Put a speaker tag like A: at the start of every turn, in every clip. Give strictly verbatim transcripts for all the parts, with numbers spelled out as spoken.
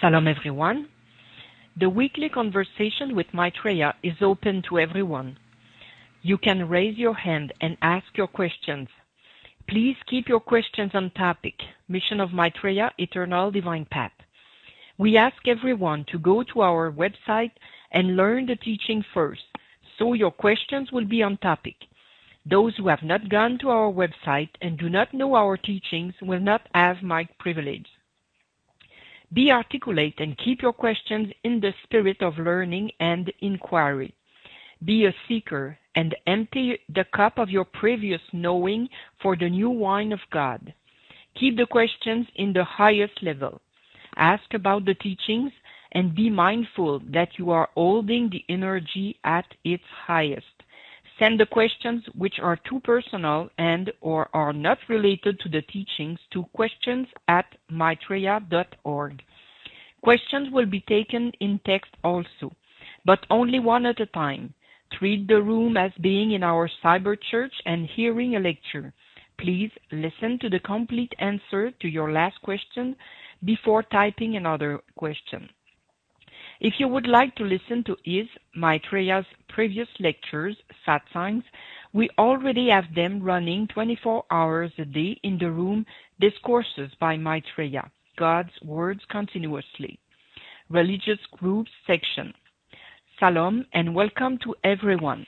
A: Shalom everyone. The weekly conversation with Maitreya is open to everyone. You can raise your hand and ask your questions. Please keep your questions on topic. Mission of Maitreya, Eternal Divine Path. We ask everyone to go to our website and learn the teaching first, so your questions will be on topic. Those who have not gone to our website and do not know our teachings will not have my privilege. Be articulate and keep your questions in the spirit of learning and inquiry. Be a seeker and empty the cup of your previous knowing for the new wine of God. Keep the questions in the highest level. Ask about the teachings and be mindful that you are holding the energy at its highest. Send the questions which are too personal and or are not related to the teachings to questions at maitreya dot org. Questions will be taken in text also, but only one at a time. Treat the room as being in our cyber church and hearing a lecture. Please listen to the complete answer to your last question before typing another question. If you would like to listen to his, Maitreya's previous lectures, satsangs, we already have them running twenty-four hours a day in the room Discourses by Maitreya, God's Words Continuously. Religious Groups section. Shalom and welcome to everyone.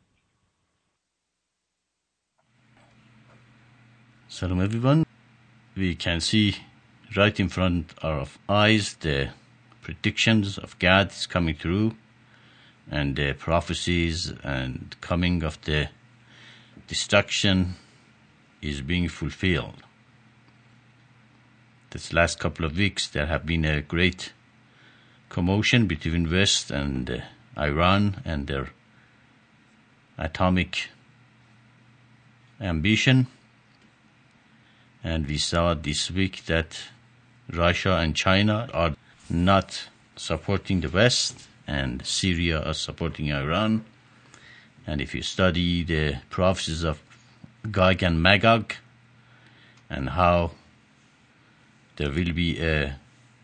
B: Shalom everyone. We can see right in front of our eyes the predictions of God is coming through, and the prophecies and coming of the destruction is being fulfilled. This last couple of weeks there have been a great commotion between West and uh, Iran and their atomic ambition, and we saw this week that Russia and China are not supporting the West, and Syria are supporting Iran. And if you study the prophecies of Gog and Magog and how there will be a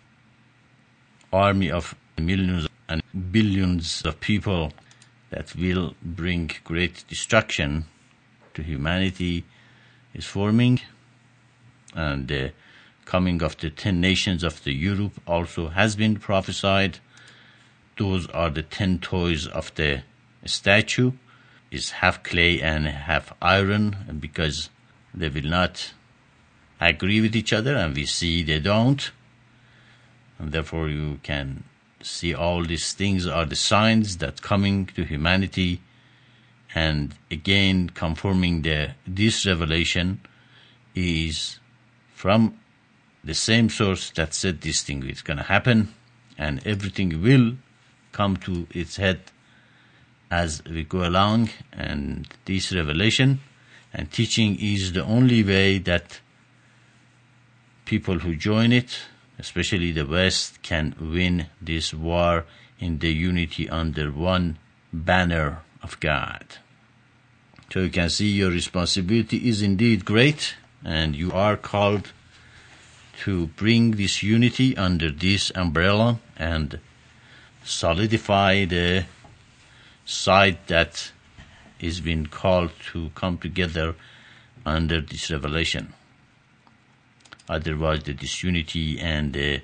B: army of millions and billions of people that will bring great destruction to humanity is forming, and the coming of the ten nations of the Europe also has been prophesied. Those are the ten toys of the statue, is half clay and half iron, and because they will not agree with each other, and we see they don't, and therefore you can see all these things are the signs that coming to humanity, and again confirming the this revelation is from the same source that said this thing is going to happen, and everything will come to its head as we go along. And this revelation and teaching is the only way that people who join it, especially the West, can win this war in the unity under one banner of God. So you can see your responsibility is indeed great, and you are called to bring this unity under this umbrella and solidify the side that is being called to come together under this revelation. Otherwise, the disunity and the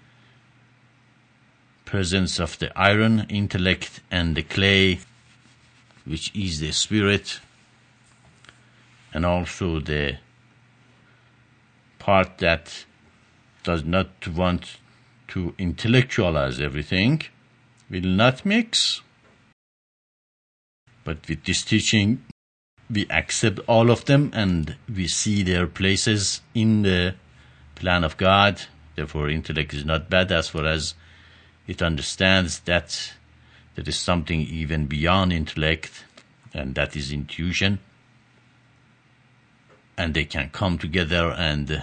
B: presence of the iron intellect and the clay, which is the spirit, and also the part that does not want to intellectualize everything, will not mix. But with this teaching, we accept all of them and we see their places in the plan of God. Therefore, intellect is not bad as far as it understands that there is something even beyond intellect, and that is intuition. And they can come together and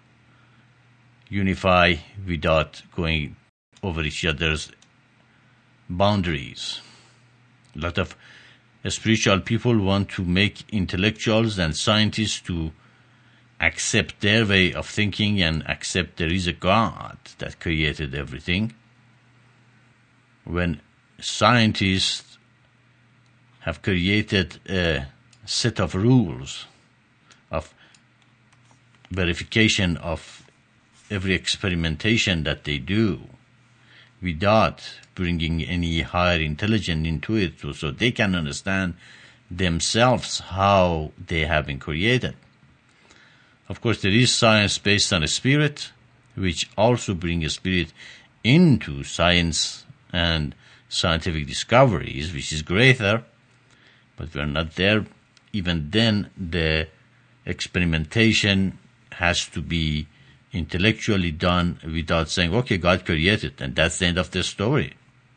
B: unify without going over each other's boundaries. A lot of spiritual people want to make intellectuals and scientists to accept their way of thinking and accept there is a God that created everything. When scientists have created a set of rules of verification of every experimentation that they do without bringing any higher intelligence into it, so, so they can understand themselves how they have been created. Of course, there is science based on a spirit, which also brings a spirit into science and scientific discoveries, which is greater, but we're not there. Even then, the experimentation has to be intellectually done without saying, okay, God created, and that's the end of the story.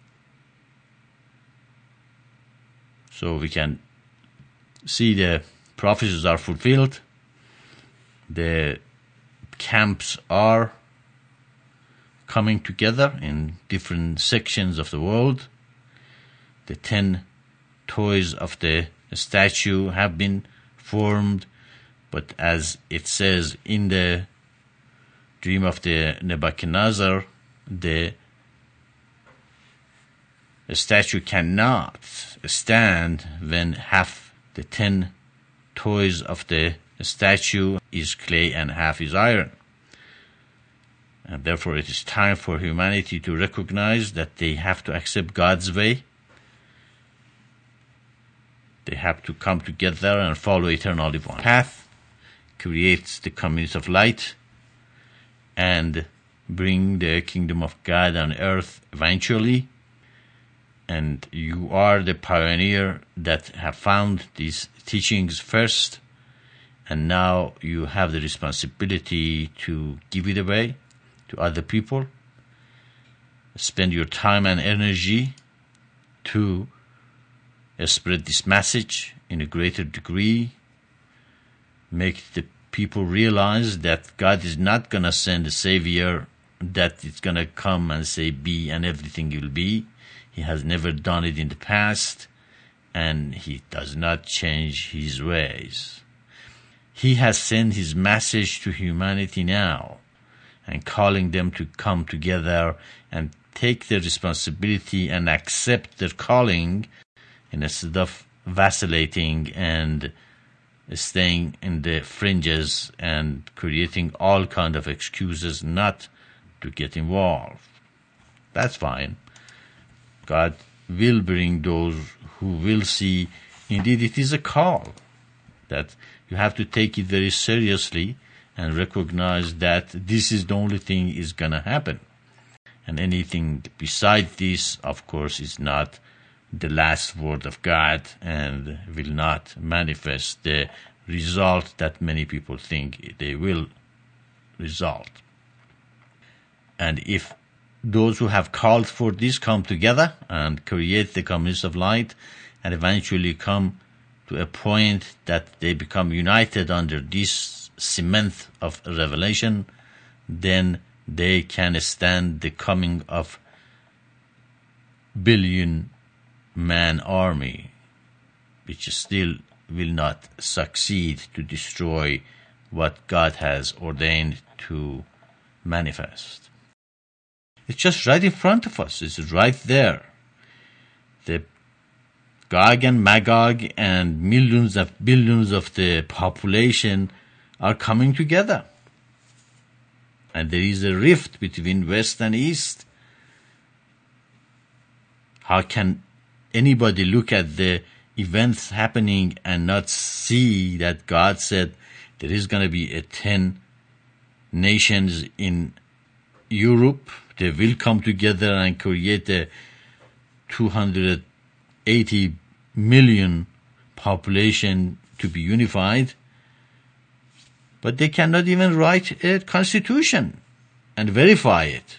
B: So we can see the prophecies are fulfilled, the camps are coming together in different sections of the world. The ten toys of the statue have been formed, but as it says in the dream of the Nebuchadnezzar, the statue cannot stand when half the ten toys of the statue is clay and half is iron. And therefore it is time for humanity to recognize that they have to accept God's way. They have to come together and follow eternally one path, create the community of light, and bring the kingdom of God on earth eventually. And you are the pioneer that have found these teachings first, and now you have the responsibility to give it away to other people. Spend your time and energy to spread this message in a greater degree. Make the people realize that God is not going to send a savior that is going to come and say be and everything will be. He has never done it in the past, and he does not change his ways. He has sent his message to humanity now and calling them to come together and take their responsibility and accept their calling instead of vacillating and staying in the fringes and creating all kind of excuses not to get involved. That's fine. God will bring those who will see, indeed it is a call, that you have to take it very seriously and recognize that this is the only thing is going to happen. And anything beside this, of course, is not the last word of God and will not manifest the result that many people think they will result. And if those who have called for this come together and create the communities of light and eventually come to a point that they become united under this cement of revelation, then they can stand the coming of billion man army, which still will not succeed to destroy what God has ordained to manifest. It's just right in front of us. It's right there. The Gog and Magog and millions of billions of the population are coming together. And there is a rift between West and East. How can anybody look at the events happening and not see that God said there is going to be a ten nations in Europe? They will come together and create a two hundred eighty million population to be unified. But they cannot even write a constitution and verify it.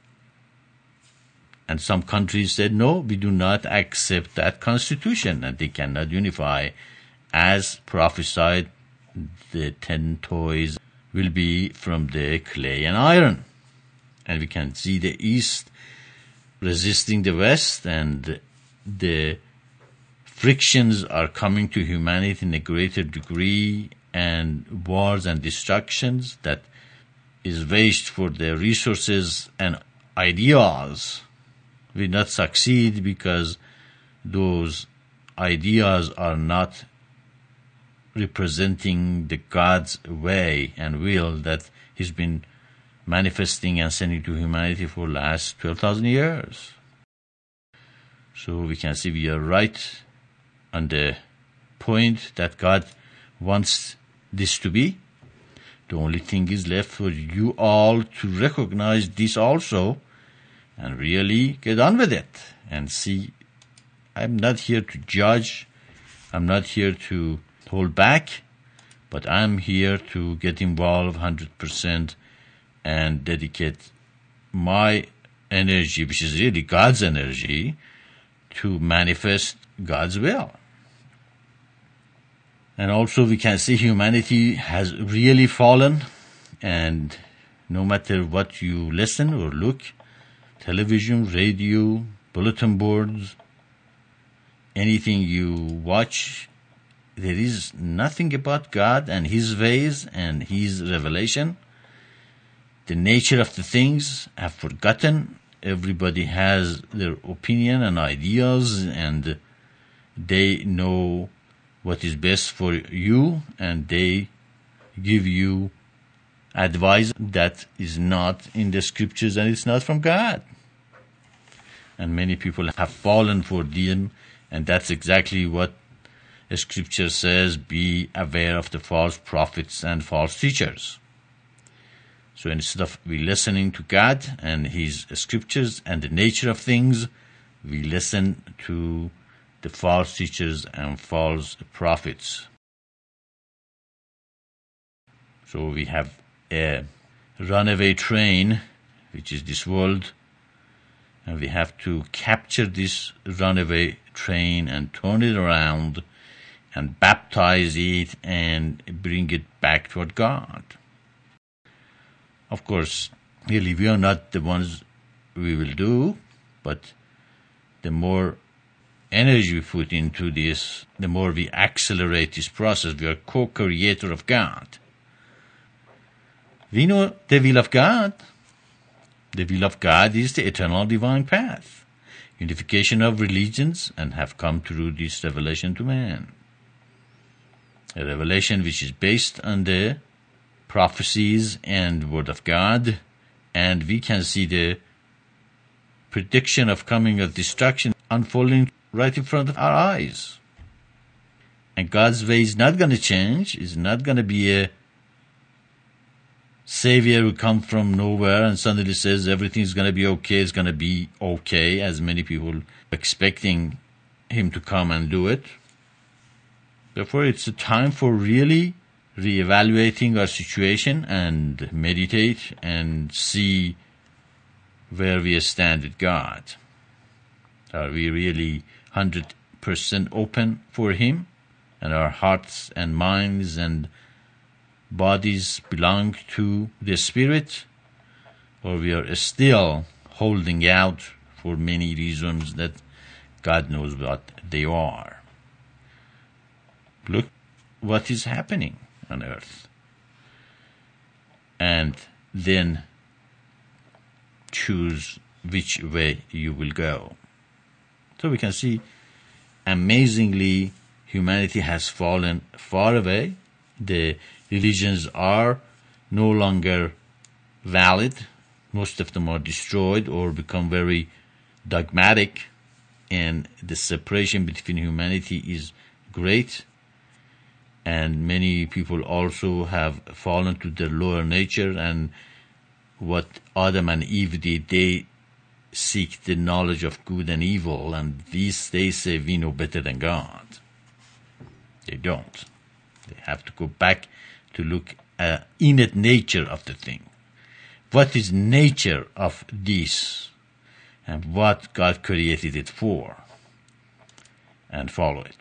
B: And some countries said, no, we do not accept that constitution, and they cannot unify. As prophesied, the ten toys will be from the clay and iron. And we can see the East resisting the West, and the frictions are coming to humanity in a greater degree, and wars and destructions that is waged for their resources and ideas will not succeed because those ideas are not representing the God's way and will that He's been manifesting and sending to humanity for the last twelve thousand years. So we can see we are right on the point that God wants this to be. The only thing is left for you all to recognize this also and really get on with it and see. I'm not here to judge. I'm not here to hold back, but I'm here to get involved one hundred percent and dedicate my energy, which is really God's energy, to manifest God's will. And also we can see humanity has really fallen, and no matter what you listen or look, television, radio, bulletin boards, anything you watch, there is nothing about God and His ways and His revelation. The nature of the things have forgotten. Everybody has their opinion and ideas, and they know what is best for you, and they give you advice that is not in the scriptures and it's not from God. And many people have fallen for them, and that's exactly what the scripture says: be aware of the false prophets and false teachers. So instead of we listening to God and His scriptures and the nature of things, we listen to the false teachers and false prophets. So we have a runaway train, which is this world, and we have to capture this runaway train and turn it around and baptize it and bring it back toward God. Of course, really we are not the ones we will do, but the more energy we put into this, the more we accelerate this process. We are co-creator of God. We know the will of God. The will of God is the eternal divine path, unification of religions, and have come through this revelation to man. A revelation which is based on the prophecies and word of God, and we can see the prediction of coming of destruction unfolding right in front of our eyes. And God's way is not going to change. It's not going to be a savior who comes from nowhere and suddenly says everything's going to be okay, it's going to be okay, as many people expecting him to come and do it. Therefore, it's a time for really reevaluating our situation and meditate and see where we stand with God. Are we really one hundred percent open for Him, and our hearts and minds and bodies belong to the Spirit, or we are still holding out for many reasons that God knows what they are? Look what is happening on earth, and then choose which way you will go. So we can see, amazingly, humanity has fallen far away. The religions are no longer valid. Most of them are destroyed or become very dogmatic, and the separation between humanity is great. And many people also have fallen to their lower nature, and what Adam and Eve did, they seek the knowledge of good and evil, and these they say we know better than God. They don't. They have to go back to look at the innate nature of the thing. What is nature of this, and what God created it for, and follow it.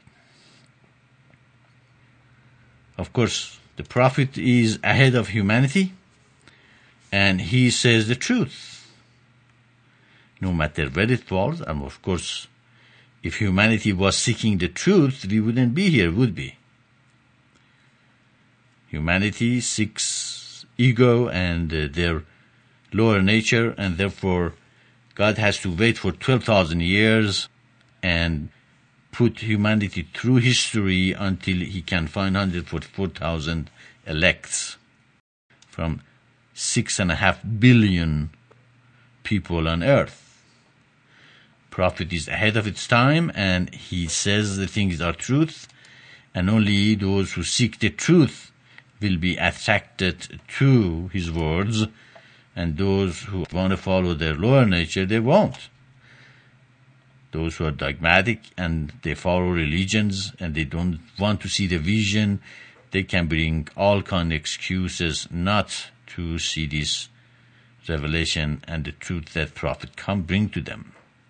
B: Of course, the prophet is ahead of humanity, and he says the truth, no matter where it falls. And of course, if humanity was seeking the truth, we wouldn't be here, would we? humanity seeks ego and uh, their lower nature, and therefore God has to wait for twelve thousand years and put humanity through history until he can find one hundred forty-four thousand elects from six and a half billion people on earth. Prophet is ahead of its time, and he says the things are truth, and only those who seek the truth will be attracted to his words, and those who want to follow their lower nature, they won't. Those who are dogmatic and they follow religions and they don't want to see the vision, they can bring all kind of excuses not to see this revelation and the truth that prophet come bring to them.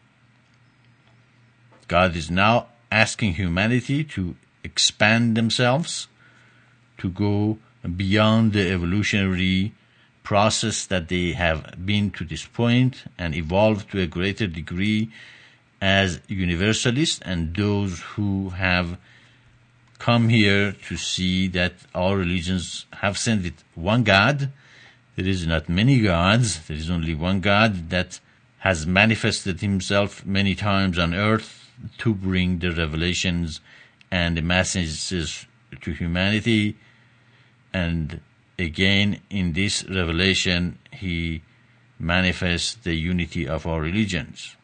B: God is now asking humanity to expand themselves, to go beyond the evolutionary process that they have been to this point and evolve to a greater degree as universalists, and those who have come here to see that all religions have sent it one God. There is not many gods. There is only one God that has manifested himself many times on earth to bring the revelations and the messages to humanity. And again, in this revelation, he manifests the unity of our religions.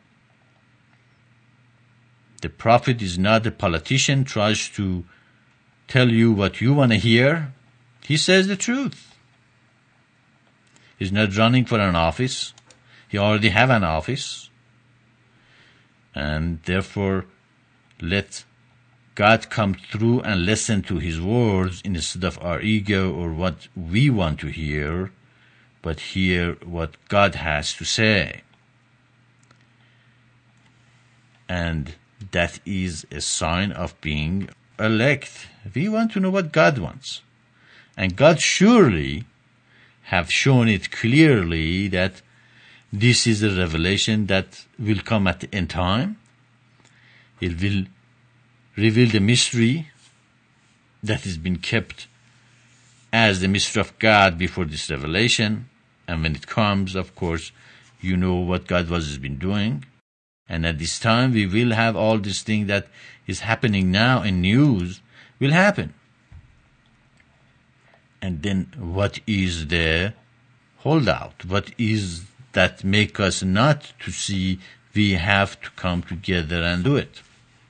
B: The prophet is not a politician, tries to tell you what you want to hear. He says the truth. He's not running for an office. He already have an office. And therefore, let God come through and listen to his words instead of our ego or what we want to hear, but hear what God has to say. And that is a sign of being elect. We want to know what God wants. And God surely have shown it clearly that this is a revelation that will come at the end time. It will reveal the mystery that has been kept as the mystery of God before this revelation. And when it comes, of course, you know what God was has been doing. And at this time, we will have all this thing that is happening now in news will happen. And then what is the holdout? What is that make us not to see we have to come together and do it?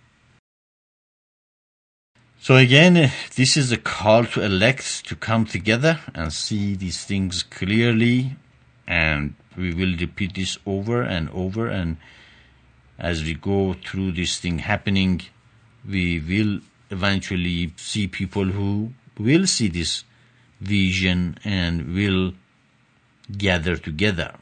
B: So again, this is a call to elect to come together and see these things clearly. And we will repeat this over and over, and as we go through this thing happening, we will eventually see people who will see this vision and will gather together.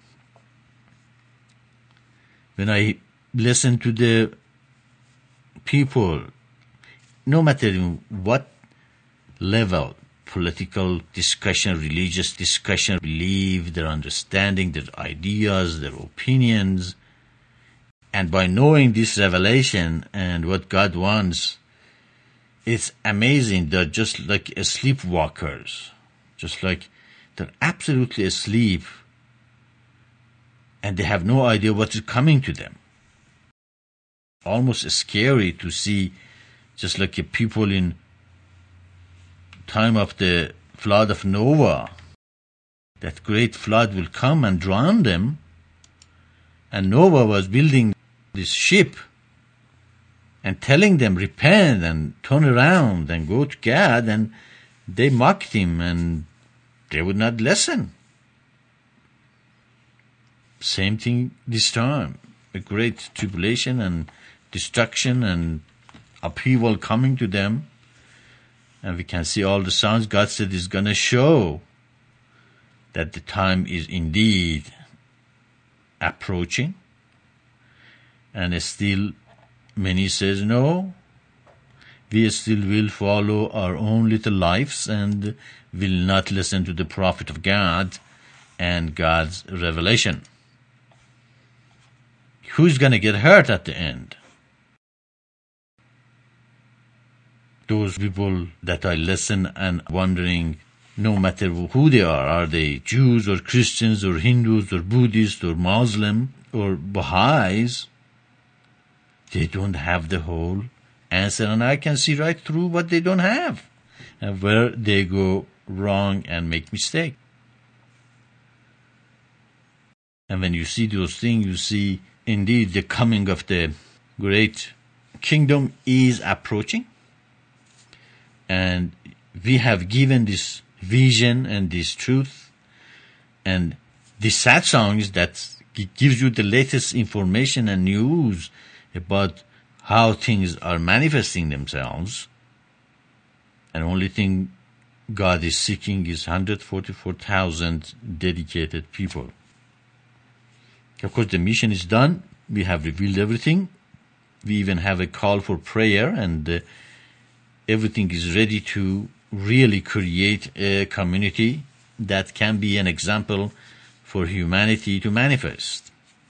B: When I listen to the people, no matter what level, political discussion, religious discussion, believe, their understanding, their ideas, their opinions, and by knowing this revelation and what God wants, it's amazing. They're just like sleepwalkers, just like they're absolutely asleep, and they have no idea what is coming to them. Almost scary to see, just like people in time of the flood of Noah, that great flood will come and drown them, and Noah was building this ship and telling them repent and turn around and go to God, and they mocked him and they would not listen. Same thing this time. A great tribulation and destruction and upheaval coming to them. And we can see all the signs God said is going to show that the time is indeed approaching. And still many says, no, we still will follow our own little lives and will not listen to the prophet of God and God's revelation. Who's going to get hurt at the end? those people that I listen and wondering, no matter who they are, are they Jews or Christians or Hindus or Buddhists or Muslim or Baha'is, they don't have the whole answer. And I can see right through what they don't have and where they go wrong and make mistake. And when you see those things, you see indeed the coming of the great kingdom is approaching. And we have given this vision and this truth. And the sad song is that it gives you the latest information and news about how things are manifesting themselves. And the only thing God is seeking is one hundred forty-four thousand dedicated people. Of course, the mission is done. We have revealed everything. We even have a call for prayer, and uh, everything is ready to really create a community that can be an example for humanity to manifest.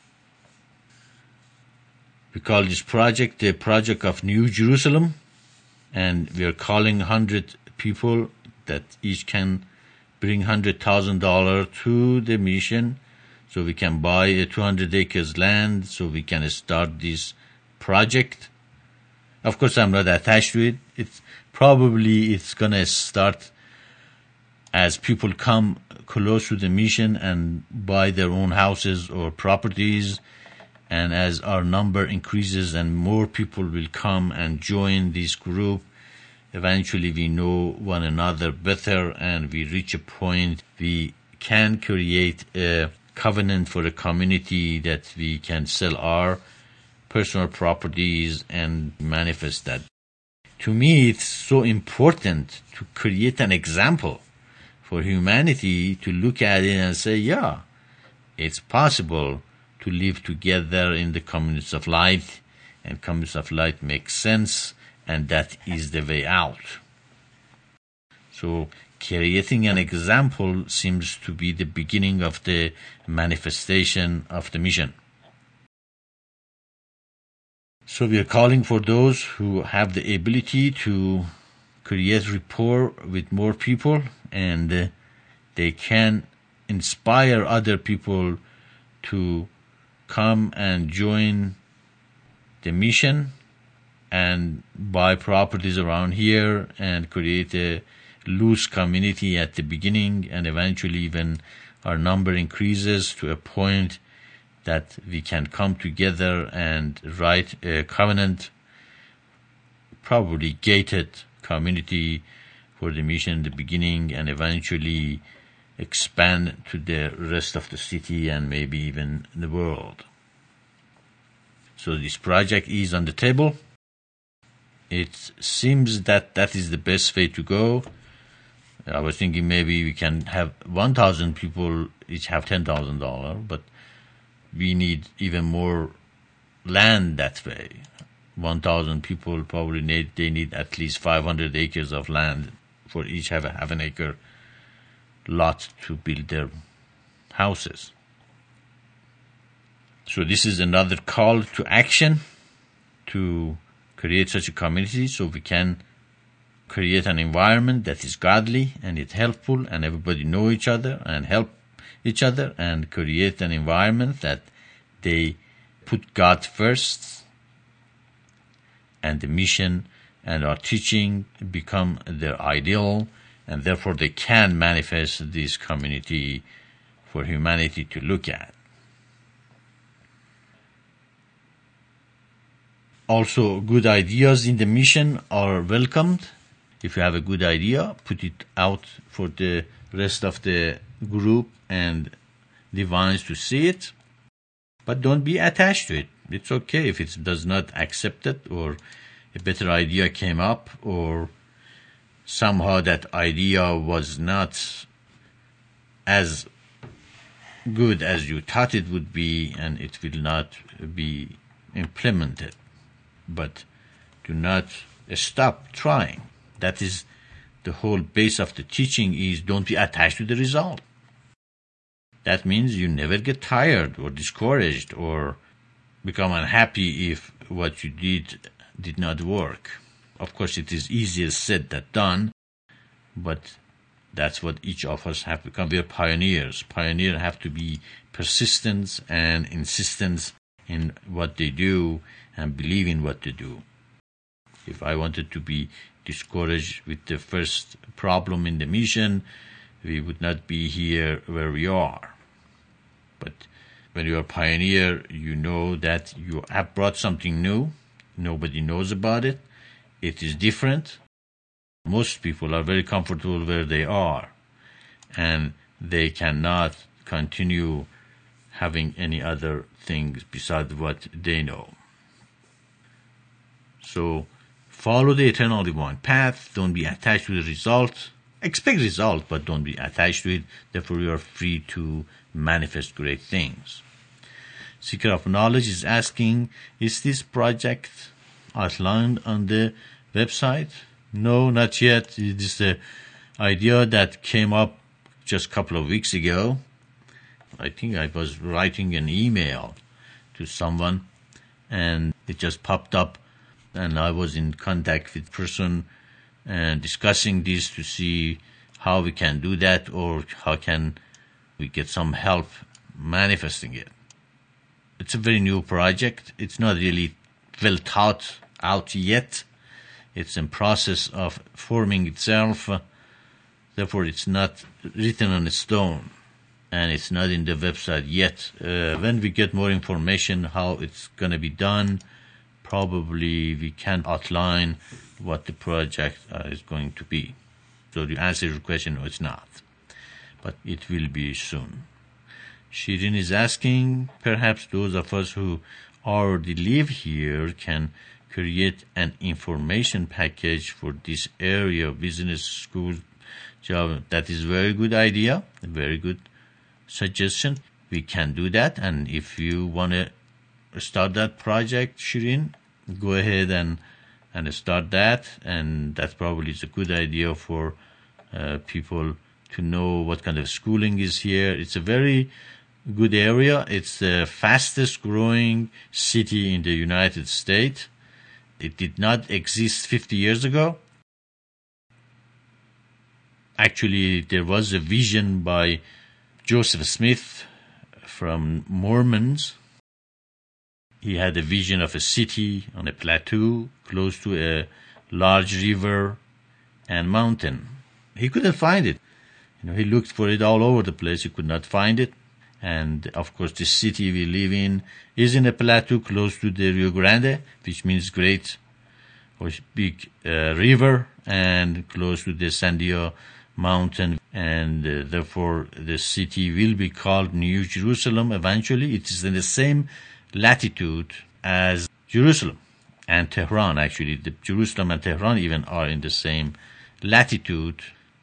B: We call this project the Project of New Jerusalem, and we are calling one hundred people that each can bring one hundred thousand dollars to the mission, so we can buy a two hundred acres land, so we can start this project. Of course, I'm not attached to it. It's probably it's going to start as people come close to the mission and buy their own houses or properties. And as our number increases and more people will come and join this group, eventually we know one another better and we reach a point we can create a covenant for a community that we can sell our personal properties and manifest that. To me, it's so important to create an example for humanity to look at it and say, yeah, it's possible to live together in the communities of light, and communities of light make sense, and that is the way out. So creating an example seems to be the beginning of the manifestation of the mission. So we are calling for those who have the ability to create rapport with more people, and uh, they can inspire other people to come and join the mission and buy properties around here and create a loose community at the beginning, and eventually when our number increases to a point that we can come together and write a covenant, probably gated community for the mission in the beginning, and eventually expand to the rest of the city and maybe even the world. So this project is on the table. It seems that that is the best way to go. I was thinking maybe we can have one thousand people each have ten thousand dollars, but we need even more land that way. one thousand people probably need, they need at least five hundred acres of land for each have a half an acre lot to build their houses. So this is another call to action to create such a community, so we can create an environment that is godly and it's helpful and everybody know each other and help each other, and create an environment that they put God first and the mission and our teaching become their ideal, and therefore they can manifest this community for humanity to look at. Also, good ideas in the mission are welcomed. If you have a good idea, put it out for the rest of the group and divines to see it. But don't be attached to it. It's okay if it does not accept it, or a better idea came up, or somehow that idea was not as good as you thought it would be, and it will not be implemented. But do not stop trying. That is the whole base of the teaching, is don't be attached to the result. That means you never get tired or discouraged or become unhappy if what you did did not work. Of course, it is easier said than done, but that's what each of us have become. We are pioneers. Pioneers have to be persistent and insistent in what they do and believe in what they do. If I wanted to be discouraged with the first problem in the mission, we would not be here where we are. But when you are a pioneer, you know that you have brought something new. Nobody knows about it. It is different. Most people are very comfortable where they are, and they cannot continue having any other things besides what they know. So follow the eternally one path. Don't be attached to the result. Expect result, but don't be attached to it. Therefore, you are free to manifest great things. Seeker of Knowledge is asking, is this project outlined on the website? No, not yet. It is the idea that came up just a couple of weeks ago. I think I was writing an email to someone, and it just popped up, and I was in contact with person and discussing this to see how we can do that, or how can we get some help manifesting it. It's a very new project. It's not really well thought out yet. It's in process of forming itself. Therefore, it's not written on a stone, and it's not in the website yet. Uh, when we get more information how it's going to be done, probably we can outline what the project uh, is going to be. So to answer your question, no, it's not. But it will be soon. Shirin is asking, perhaps those of us who already live here can create an information package for this area, business, school, job. That is a very good idea, a very good suggestion. We can do that, and if you want to start that project, Shirin, go ahead and and start that, and that probably is a good idea for uh, people to know what kind of schooling is here. It's a very good area. It's the fastest growing city in the United States. It did not exist fifty years ago. Actually, there was a vision by Joseph Smith from Mormons. He had a vision of a city on a plateau close to a large river and mountain. He couldn't find it. You know, he looked for it all over the place. He could not find it. And of course, the city we live in is in a plateau close to the Rio Grande, which means great or big uh, river, and close to the Sandia mountain. And uh, therefore, the city will be called New Jerusalem eventually. It is in the same latitude as Jerusalem and Tehran. Actually, the Jerusalem and Tehran even are in the same latitude.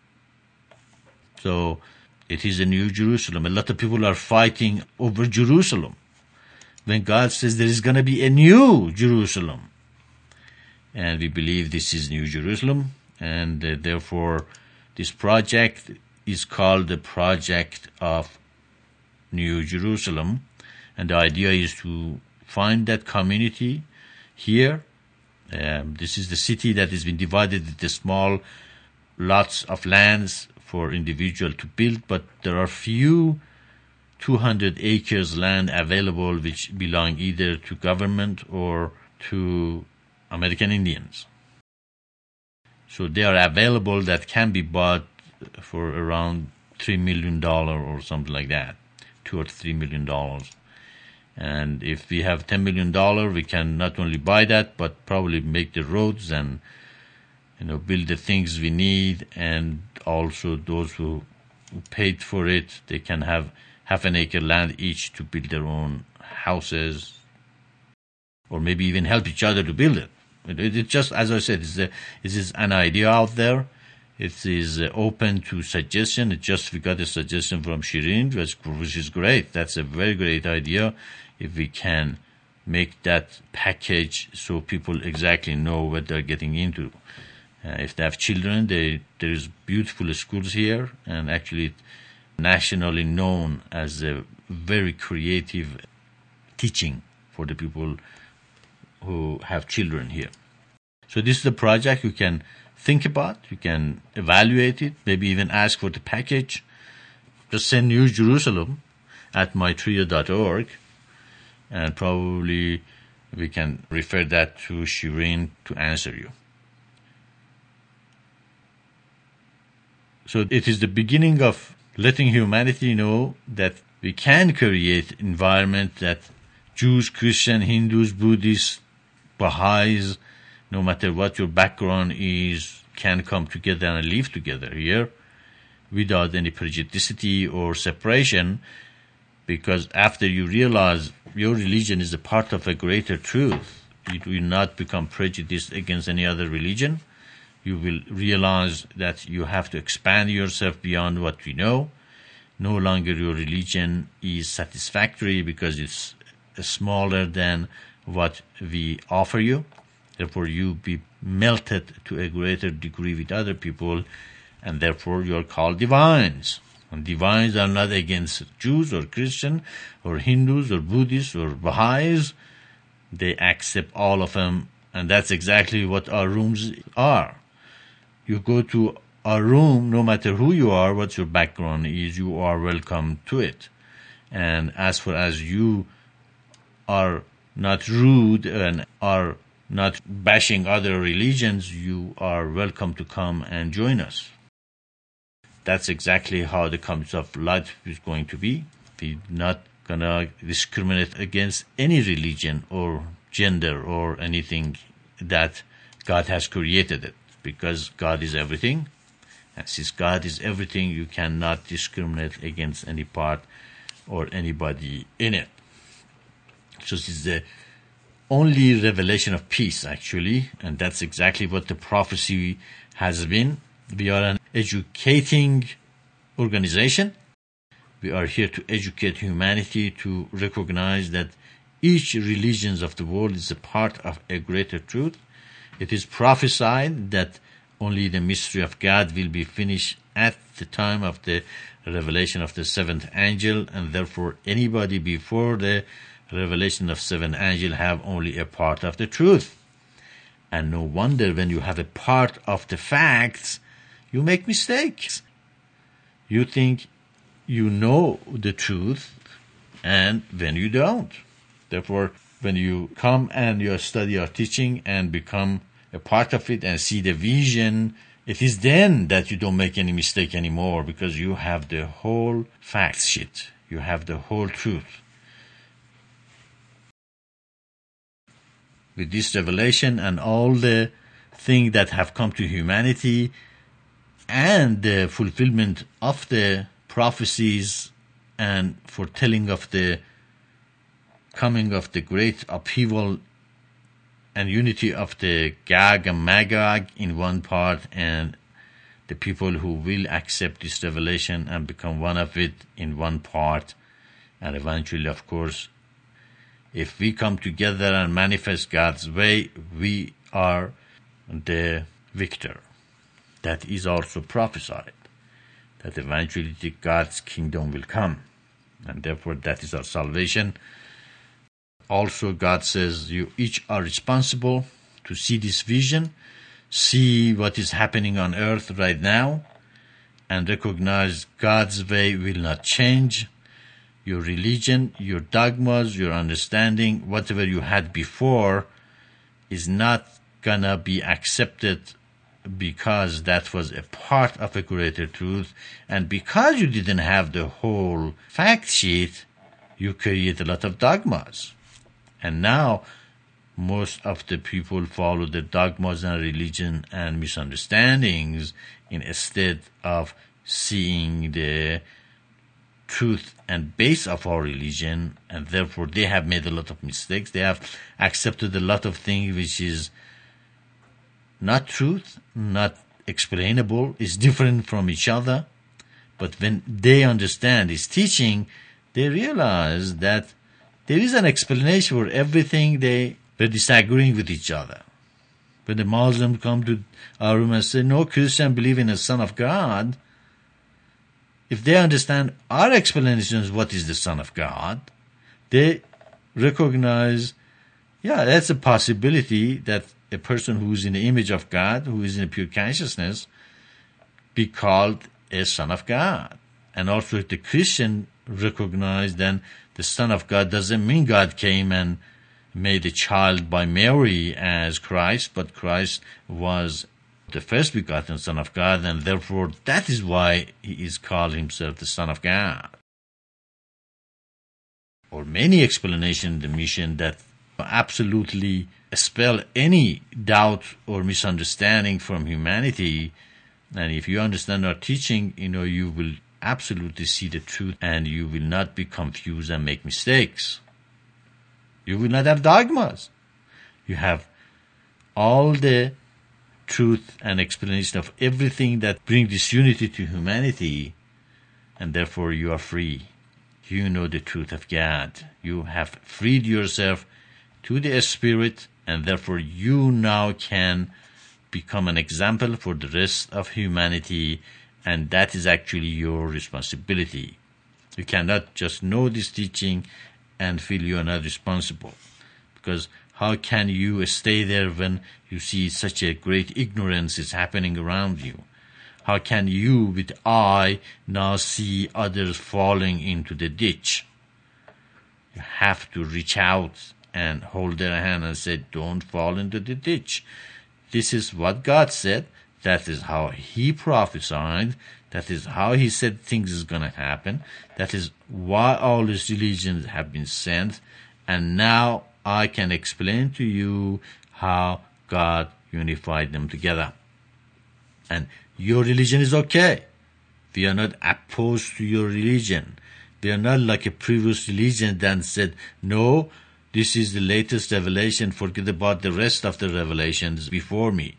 B: So it is a New Jerusalem. A lot of people are fighting over Jerusalem, when God says there is going to be a new Jerusalem. And we believe this is New Jerusalem, and uh, therefore this project is called the Project of New Jerusalem. And the idea is to find that community here. Um, this is the city that has been divided into small lots of lands for individual to build, but there are few two hundred acres land available which belong either to government or to American Indians. So they are available that can be bought for around three million dollars or something like that, two or three million dollars. And if we have ten million dollars, we can not only buy that, but probably make the roads and, you know, build the things we need. And also those who, who paid for it, they can have half an acre land each to build their own houses, or maybe even help each other to build it. It, it just, as I said, it's a, it is an idea out there. It is uh, open to suggestion. It just, we got a suggestion from Shirin, which, which is great. That's a very great idea. If we can make that package so people exactly know what they're getting into. Uh, if they have children, they, there's beautiful schools here, and actually nationally known as a very creative teaching for the people who have children here. So this is the project you can think about, you can evaluate it, maybe even ask for the package. Just send New Jerusalem at maitreya dot org, and probably we can refer that to Shireen to answer you. So it is the beginning of letting humanity know that we can create environment that Jews, Christians, Hindus, Buddhists, Baha'is, no matter what your background is, can come together and live together here without any prejudice or separation, because after you realize your religion is a part of a greater truth, it will not become prejudiced against any other religion. You will realize that you have to expand yourself beyond what we know. No longer your religion is satisfactory because it's smaller than what we offer you. Therefore, you be melted to a greater degree with other people, and therefore you are called divines. And divines are not against Jews or Christians or Hindus or Buddhists or Baha'is. They accept all of them, and that's exactly what our rooms are. You go to our room, no matter who you are, what your background is, you are welcome to it. And as far as you are not rude and are not bashing other religions, you are welcome to come and join us. That's exactly how the concept of life is going to be. We're not going to discriminate against any religion or gender or anything that God has created it, because God is everything. And since God is everything, you cannot discriminate against any part or anybody in it. So this is the only revelation of peace, actually, and that's exactly what the prophecy has been. We are an educating organization. We are here to educate humanity to recognize that each religion of the world is a part of a greater truth. It is prophesied that only the mystery of God will be finished at the time of the revelation of the seventh angel, and therefore anybody before the revelation of seventh angel have only a part of the truth. And no wonder when you have a part of the facts, you make mistakes. You think you know the truth, and when you don't. Therefore, when you come and you study our teaching and become a part of it and see the vision, it is then that you don't make any mistake anymore, because you have the whole fact sheet. You have the whole truth. With this revelation and all the things that have come to humanity and the fulfillment of the prophecies and foretelling of the coming of the great upheaval and unity of the Gog and Magog in one part, and the people who will accept this revelation and become one of it in one part, and eventually, of course, if we come together and manifest God's way, we are the victor. That is also prophesied, that eventually God's kingdom will come, and therefore that is our salvation. Also, God says you each are responsible to see this vision, see what is happening on earth right now, and recognize God's way will not change. Your religion, your dogmas, your understanding, whatever you had before, is not gonna be accepted, because that was a part of a greater truth, and because you didn't have the whole fact sheet, you create a lot of dogmas. And now, most of the people follow the dogmas and religion and misunderstandings instead of seeing the truth and base of our religion, and therefore they have made a lot of mistakes. They have accepted a lot of things which is not truth, not explainable, is different from each other. But when they understand his teaching, they realize that there is an explanation for everything they were disagreeing with each other. When the Muslims come to our room and say, no Christian believe in a Son of God, if they understand our explanations what is the Son of God, they recognize, yeah, that's a possibility that a person who is in the image of God, who is in pure consciousness, be called a son of God. And also if the Christian recognize, then the Son of God doesn't mean God came and made a child by Mary as Christ, but Christ was the first begotten Son of God, and therefore that is why he is called himself the Son of God. Or many explanations in the mission that absolutely expel any doubt or misunderstanding from humanity. And if you understand our teaching, you know, you will absolutely see the truth and you will not be confused and make mistakes. You will not have dogmas. You have all the truth and explanation of everything that brings this unity to humanity, and therefore you are free. You know the truth of God. You have freed yourself to the Spirit, and therefore you now can become an example for the rest of humanity, and that is actually your responsibility. You cannot just know this teaching and feel you are not responsible, because how can you stay there when you see such a great ignorance is happening around you? How can you with eye now see others falling into the ditch? You have to reach out and hold their hand and say, don't fall into the ditch. This is what God said. That is how he prophesied. That is how he said things is going to happen. That is why all these religions have been sent. And now I can explain to you how God unified them together. And your religion is okay. We are not opposed to your religion. We are not like a previous religion that said, no, this is the latest revelation, forget about the rest of the revelations before me.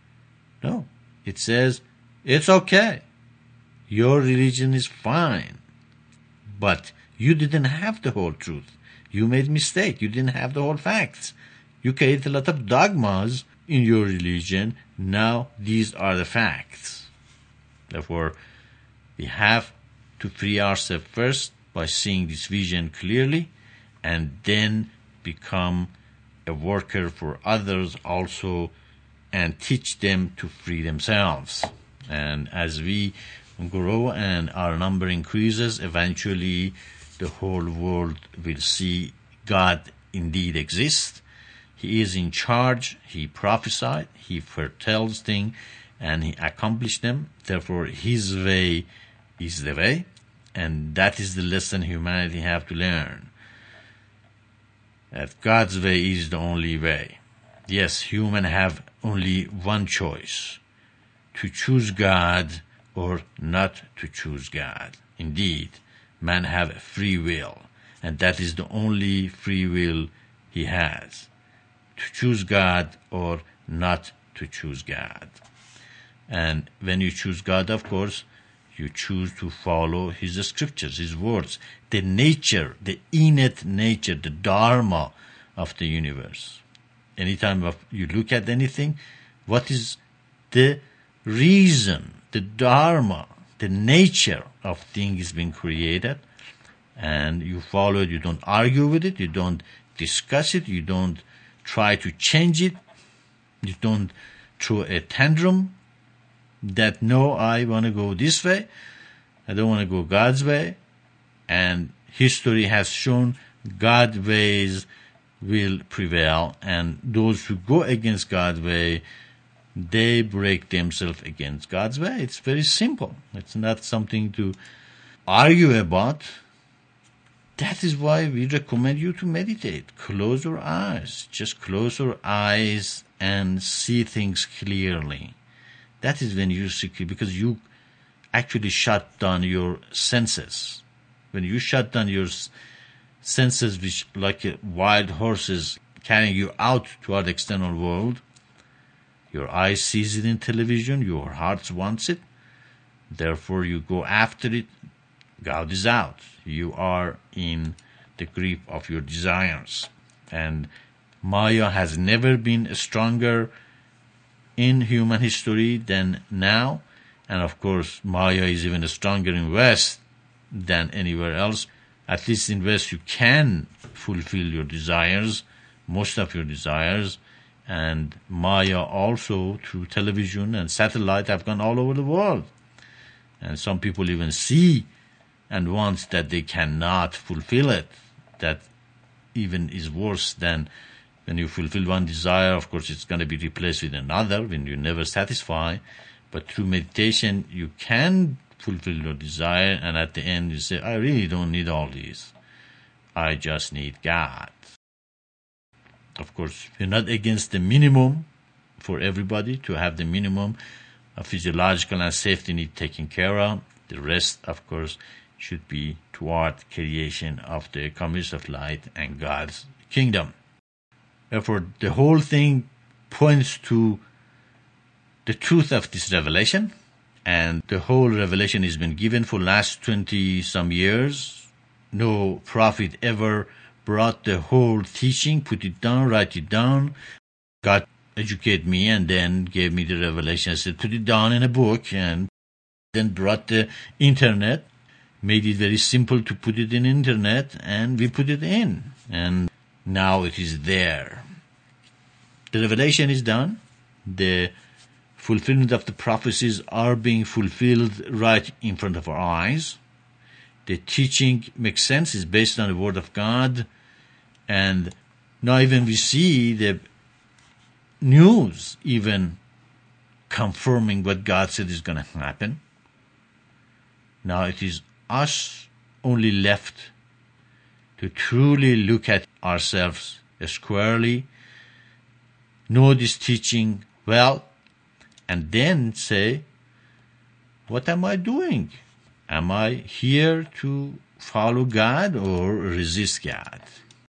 B: No, it says, it's okay. Your religion is fine. But you didn't have the whole truth. You made mistake. You didn't have the whole facts. You created a lot of dogmas in your religion. Now these are the facts. Therefore, we have to free ourselves first by seeing this vision clearly, and then become a worker for others also, and teach them to free themselves. And as we grow and our number increases, eventually the whole world will see God indeed exists. He is in charge. He prophesied. He foretells things and he accomplished them. Therefore, his way is the way. And that is the lesson humanity have to learn. That God's way is the only way. Yes, humans have only one choice, to choose God or not to choose God. Indeed, man have a free will, and that is the only free will he has, to choose God or not to choose God. And when you choose God, of course, you choose to follow his scriptures, his words, the nature, the innate nature, the dharma of the universe. Anytime you look at anything, what is the reason, the dharma, the nature of things being created, and you follow it. You don't argue with it. You don't discuss it. You don't try to change it. You don't throw a tantrum that, no, I want to go this way. I don't want to go God's way. And history has shown God's ways will prevail, and those who go against God's way, they break themselves against God's way. It's very simple. It's not something to argue about. That is why we recommend you to meditate. Close your eyes. Just close your eyes and see things clearly. That is when you see, because you actually shut down your senses. When you shut down your senses, which like wild horses carrying you out toward the external world, your eyes sees it in television, your heart wants it, therefore you go after it. God is out. You are in the grip of your desires. And Maya has never been stronger in human history than now. And of course, Maya is even stronger in West than anywhere else. At least in West, you can fulfill your desires, most of your desires, and Maya also through television and satellite have gone all over the world. And some people even see and want that they cannot fulfill it. That even is worse than when you fulfill one desire. Of course, it's going to be replaced with another when you never satisfy. But through meditation, you can fulfill your desire, and at the end you say, I really don't need all these. I just need God. Of course, we're not against the minimum for everybody to have the minimum of physiological and safety need taken care of. The rest, of course, should be toward creation of the community of light and God's kingdom. Therefore, the whole thing points to the truth of this revelation, and the whole revelation has been given for last twenty some years. No prophet ever brought the whole teaching, put it down, write it down. God educated me and then gave me the revelation. I said, put it down in a book, and then brought the internet, made it very simple to put it in internet, and we put it in. And now it is there. The revelation is done. The fulfillment of the prophecies are being fulfilled right in front of our eyes. The teaching makes sense, is based on the Word of God. And now even we see the news even confirming what God said is going to happen. Now it is us only left to truly look at ourselves squarely, know this teaching well, and then say, what am I doing? Am I here to follow God or resist God?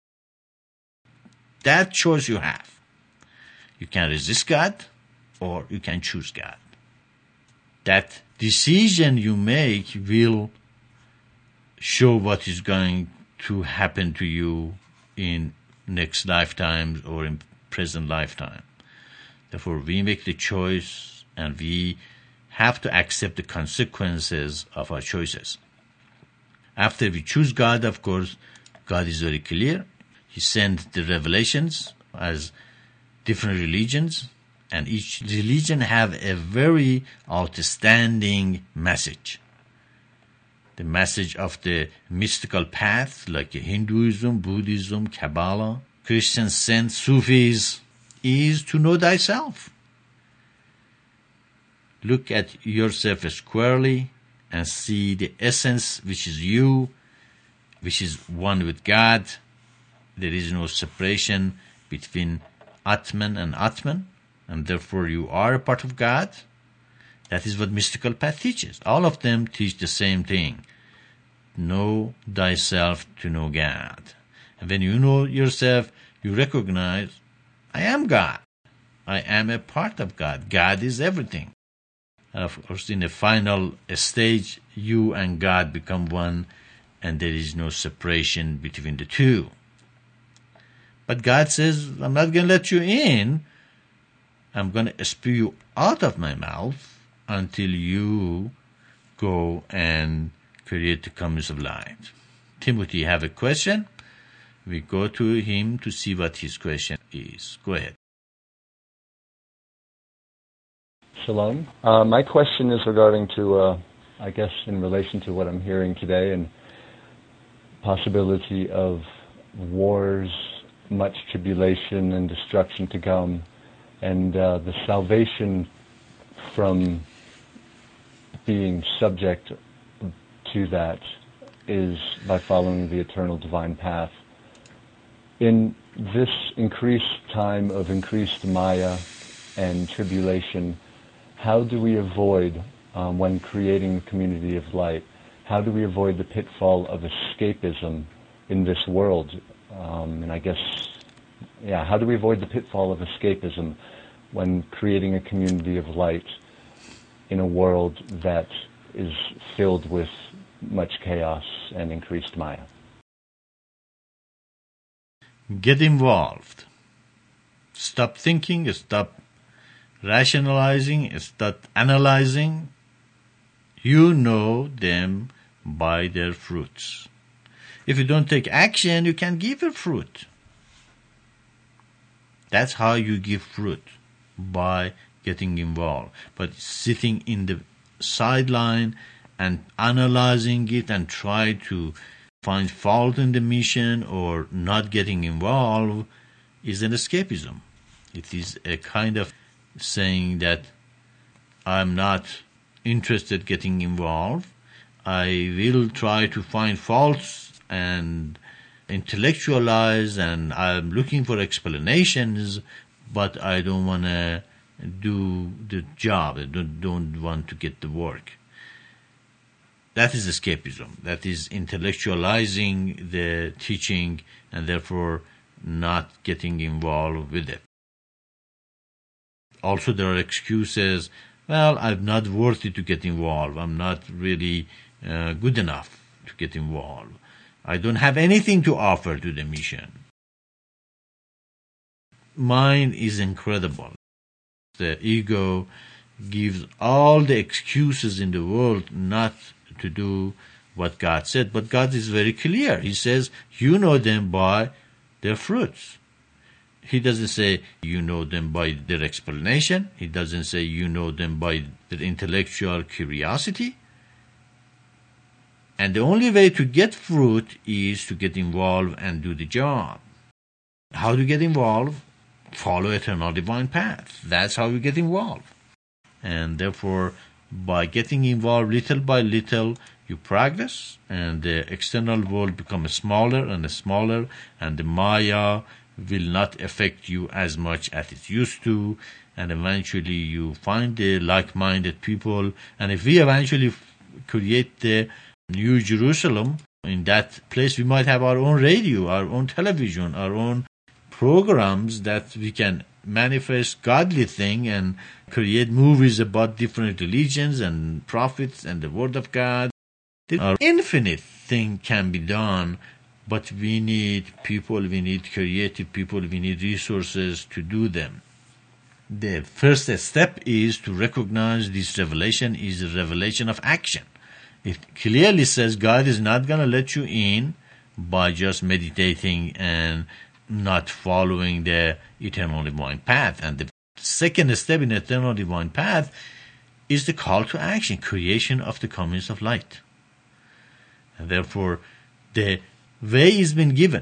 B: That choice you have. You can resist God or you can choose God. That decision you make will show what is going to happen to you in next lifetime or in present lifetime. Therefore, we make the choice and we have to accept the consequences of our choices. After we choose God, of course, God is very clear. He sent the revelations as different religions, and each religion have a very outstanding message. The message of the mystical path, like Hinduism, Buddhism, Kabbalah, Christians, saints, Sufis, is to know thyself. Look at yourself squarely and see the essence which is you, which is one with God. There is no separation between Atman and Atman, and therefore you are a part of God. That is what mystical path teaches. All of them teach the same thing. Know thyself to know God. And when you know yourself, you recognize, I am God. I am a part of God. God is everything. And of course, in the final stage, you and God become one, and there is no separation between the two. But God says, I'm not going to let you in. I'm going to spew you out of my mouth until you go and create the community of light. Timothy, have a question? We go to him to see what his question is. Go ahead.
C: Shalom. Uh, my question is regarding to, uh, I guess, in relation to what I'm hearing today, and possibility of wars, much tribulation and destruction to come, and uh, the salvation from being subject to that is by following the eternal divine path. In this increased time of increased Maya and tribulation, how do we avoid, um, when creating a community of light, how do we avoid the pitfall of escapism in this world? Um, and I guess, yeah, how do we avoid the pitfall of escapism when creating a community of light in a world that is filled with much chaos and increased Maya?
B: Get involved. Stop thinking, stop rationalizing, stop analyzing. You know them by their fruits. If you don't take action, you can't give a fruit. That's how you give fruit, by getting involved. But sitting in the sideline and analyzing it and try to find fault in the mission or not getting involved is an escapism. It is a kind of saying that I'm not interested getting involved. I will try to find faults and intellectualize, and I'm looking for explanations, but I don't want to do the job. I don't, don't want to get the work. That is escapism. That is intellectualizing the teaching and therefore not getting involved with it. Also, there are excuses. Well, I'm not worthy to get involved. I'm not really uh, good enough to get involved. I don't have anything to offer to the mission. Mind is incredible. The ego gives all the excuses in the world not to do what God said. But God is very clear. He says, you know them by their fruits. He doesn't say you know them by their explanation. He doesn't say you know them by their intellectual curiosity. And the only way to get fruit is to get involved and do the job. How to get involved? Follow eternal divine path. That's how we get involved. And therefore, by getting involved little by little, you progress, and the external world becomes smaller and smaller, and the Maya will not affect you as much as it used to, and eventually you find the like-minded people. And if we eventually create the New Jerusalem, in that place we might have our own radio, our own television, our own programs that we can manifest godly thing and create movies about different religions and prophets and the Word of God. Our infinite thing can be done, but we need people, we need creative people, we need resources to do them. The first step is to recognize this revelation is a revelation of action. It clearly says God is not going to let you in by just meditating and not following the eternal divine path. And the second step in the eternal divine path is the call to action, creation of the comings of light. And therefore, the way is been given.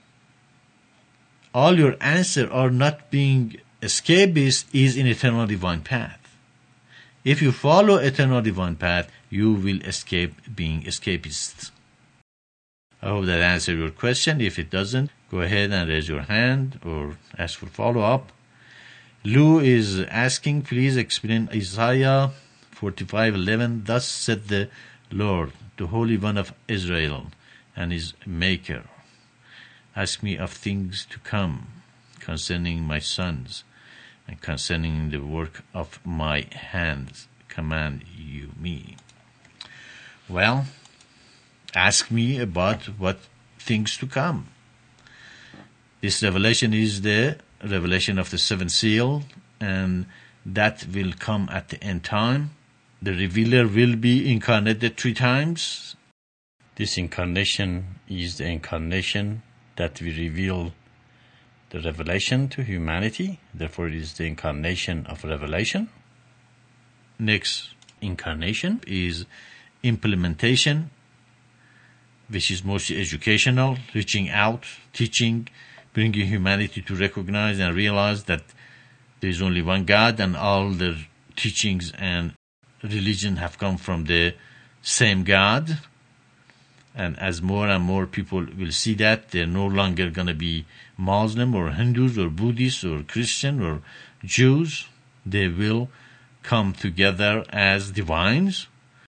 B: All your answers are not being escapist, is in eternal divine path. If you follow eternal divine path, you will escape being escapist. I hope that answered your question. If it doesn't, go ahead and raise your hand or ask for follow-up. Lou is asking, please explain Isaiah forty-five eleven. Thus said the Lord, the Holy One of Israel and his Maker. Ask me of things to come concerning my sons and concerning the work of my hands. Command you me. Well, ask me about what things to come. This revelation is the revelation of the seventh seal, and that will come at the end time. The revealer will be incarnated three times. This incarnation is the incarnation that will reveal the revelation to humanity. Therefore, it is the incarnation of revelation. Next incarnation is implementation, which is mostly educational, reaching out, teaching, bringing humanity to recognize and realize that there is only one God and all the teachings and religion have come from the same God. And as more and more people will see that, they're no longer going to be Muslim or Hindus or Buddhists or Christian or Jews. They will come together as divines.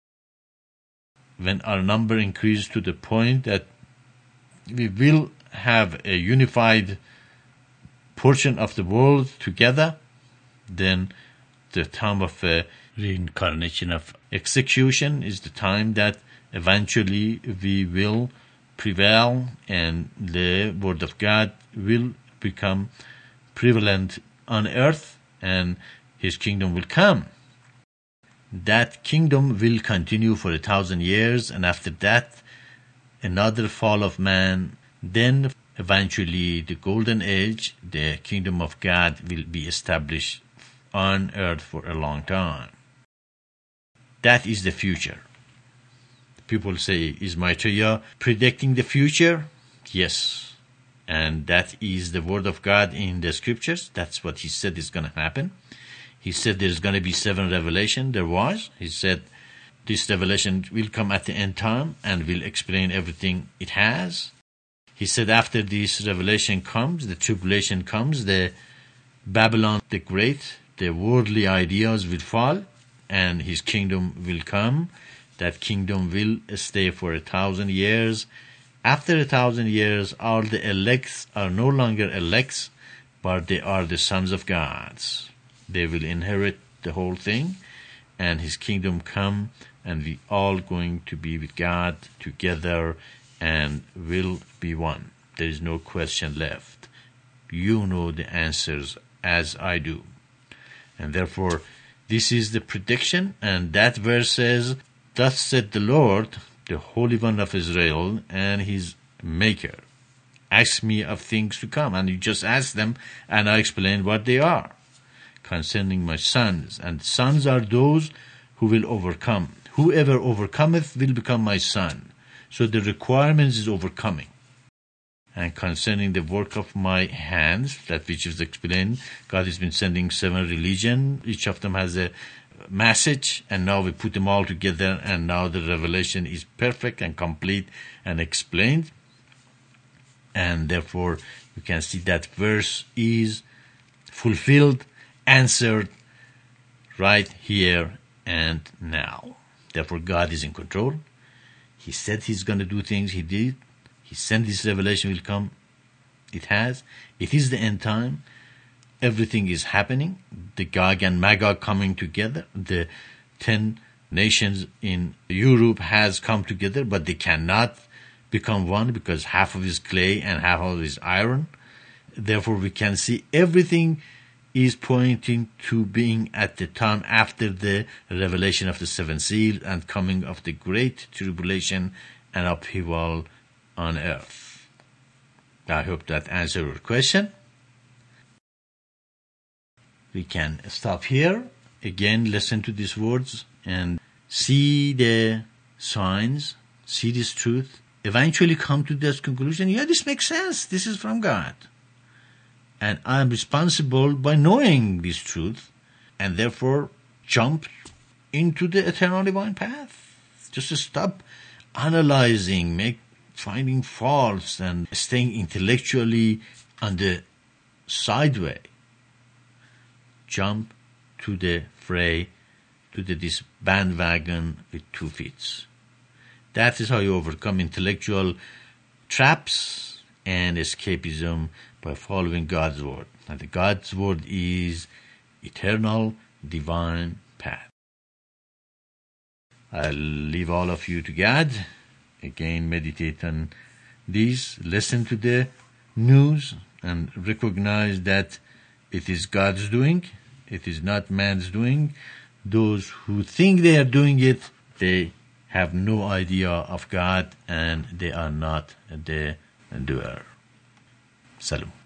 B: When our number increases to the point that we will have a unified portion of the world together, then the time of uh, reincarnation of execution is the time that eventually we will prevail and the Word of God will become prevalent on earth and His kingdom will come. That kingdom will continue for a thousand years, and after that, another fall of man, then eventually the golden age, the kingdom of God will be established on earth for a long time. That is the future. People say, is Maitreya predicting the future? Yes. And that is the word of God in the scriptures. That's what he said is going to happen. He said there's going to be seven revelation. There was. He said this revelation will come at the end time and will explain everything it has. He said after this revelation comes, the tribulation comes, the Babylon the Great, the worldly ideas will fall, and his kingdom will come. That kingdom will stay for a thousand years. After a thousand years, all the elects are no longer elects, but they are the sons of God. They will inherit the whole thing, and his kingdom come, and we all going to be with God together and will be one. There is no question left. You know the answers as I do. And therefore, this is the prediction, and that verse says, thus said the Lord, the Holy One of Israel, and his Maker. Ask me of things to come. And you just ask them, and I explain what they are. Concerning my sons. And sons are those who will overcome. Whoever overcometh will become my son. So the requirement is overcoming. And concerning the work of my hands, that which is explained, God has been sending seven religions. Each of them has a message, and now we put them all together, and now the revelation is perfect and complete and explained. And therefore, you can see that verse is fulfilled, answered right here and now. Therefore, God is in control. He said he's going to do things. He did. He sent this revelation will come. It has. It is the end time. Everything is happening. The Gog and Magog coming together. The ten nations in Europe has come together, but they cannot become one because half of it is clay and half of it is iron. Therefore, we can see everything is pointing to being at the time after the revelation of the seven seals and coming of the great tribulation and upheaval on earth. I hope that answered your question. We can stop here. Again, listen to these words and see the signs, see this truth, eventually come to this conclusion. Yeah, this makes sense. This is from God. And I am responsible by knowing this truth, and therefore jump into the eternal divine path. Just to stop analyzing, make finding faults, and staying intellectually on the sideway. Jump to the fray, to the, this bandwagon with two feet. That is how you overcome intellectual traps and escapism, by following God's word. And the God's word is eternal, divine path. I'll leave all of you to God. Again, meditate on these, listen to the news, and recognize that it is God's doing. It is not man's doing. Those who think they are doing it, they have no idea of God, and they are not the doer. Salam.